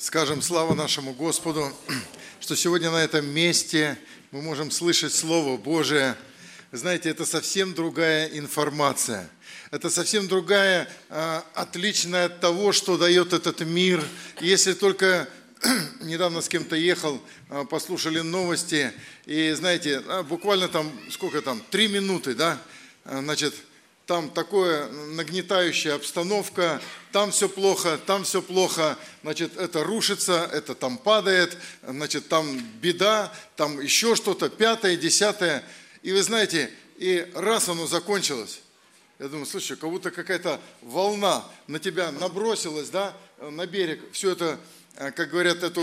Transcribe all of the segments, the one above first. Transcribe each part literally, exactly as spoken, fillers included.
Скажем слава нашему Господу, что сегодня на этом месте мы можем слышать Слово Божие. Знаете, это совсем другая информация. Это совсем другая, отличная от того, что дает этот мир. Если только недавно с кем-то ехал, послушали новости, и знаете, буквально там, сколько там, три минуты, да, значит, там такая нагнетающая обстановка, там все плохо, там все плохо, значит, это рушится, это там падает, значит, там беда, там еще что-то, пятое, десятое. И вы знаете, и раз оно закончилось, я думаю, слушай, как будто какая-то волна на тебя набросилась, да, на берег, все это, как говорят, эту,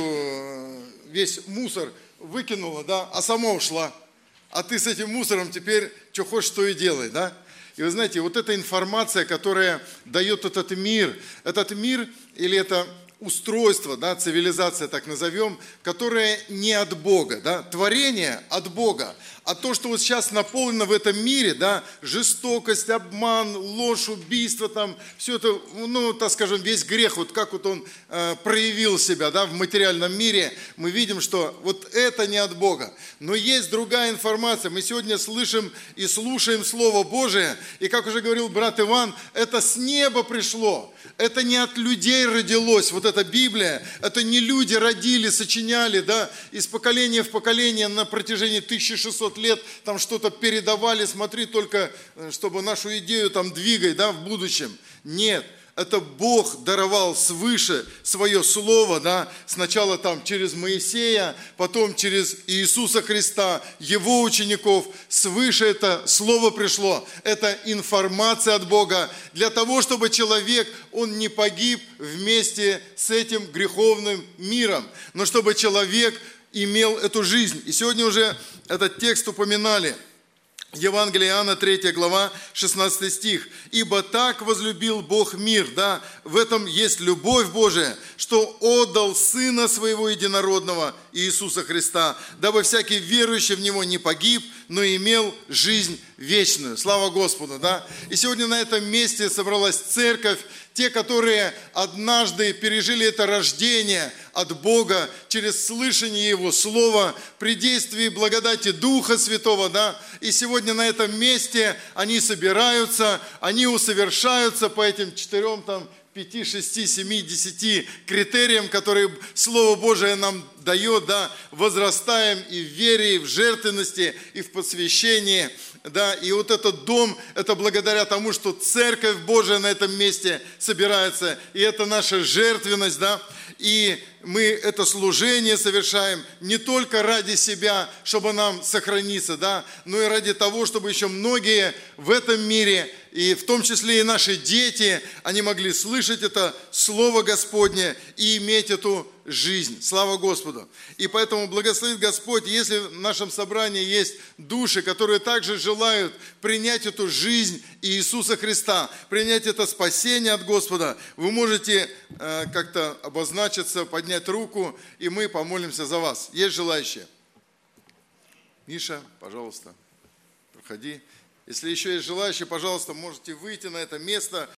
весь мусор выкинула, да, а сама ушла. А ты с этим мусором теперь что хочешь, то и делай, да. И вы знаете, вот эта информация, которая дает этот мир, этот мир или это устройство, да, цивилизация так назовем, которое не от Бога, да, творение от Бога. А то, что вот сейчас наполнено в этом мире, да, жестокость, обман, ложь, убийство, там, все это, ну, так скажем, весь грех, вот как вот он э, проявил себя, да, в материальном мире, мы видим, что вот это не от Бога. Но есть другая информация. Мы сегодня слышим и слушаем Слово Божие, и, как уже говорил брат Иван, это с неба пришло. Это не от людей родилось, вот эта Библия, это не люди родили, сочиняли, да, из поколения в поколение на протяжении тысячи шестисот лет там что-то передавали, смотри только, чтобы нашу идею там двигать, да, в будущем. Нет, это Бог даровал свыше свое слово, да, сначала там через Моисея, потом через Иисуса Христа, Его учеников, свыше это слово пришло. Это информация от Бога для того, чтобы человек, он не погиб вместе с этим греховным миром, но чтобы человек имел эту жизнь. И сегодня уже этот текст упоминали. Евангелие Иоанна, третья глава, шестнадцатый стих. «Ибо так возлюбил Бог мир», да, в этом есть любовь Божия, что отдал Сына Своего Единородного, Иисуса Христа, дабы всякий верующий в Него не погиб, но имел жизнь вечную». Слава Господу, да. И сегодня на этом месте собралась церковь, те, которые однажды пережили это рождение от Бога через слышание Его Слова, при действии благодати Духа Святого, да, и сегодня на этом месте они собираются, они усовершаются по этим четырем, там, пяти, шести, семи, десяти критериям, которые Слово Божие нам дает, да, возрастаем и в вере, и в жертвенности, и в посвящении, да, и вот этот дом, это благодаря тому, что Церковь Божия на этом месте собирается, и это наша жертвенность, да, и мы это служение совершаем не только ради себя, чтобы нам сохраниться, да, но и ради того, чтобы еще многие в этом мире, и в том числе и наши дети, они могли слышать это Слово Господне и иметь эту жизнь. Слава Господу! И поэтому благословит Господь, если в нашем собрании есть души, которые также желают принять эту жизнь Иисуса Христа, принять это спасение от Господа, вы можете э, как-то обозначиться, поднять руку, и мы помолимся за вас. Есть желающие? Миша, пожалуйста, проходи. Если еще есть желающие, пожалуйста, можете выйти на это место.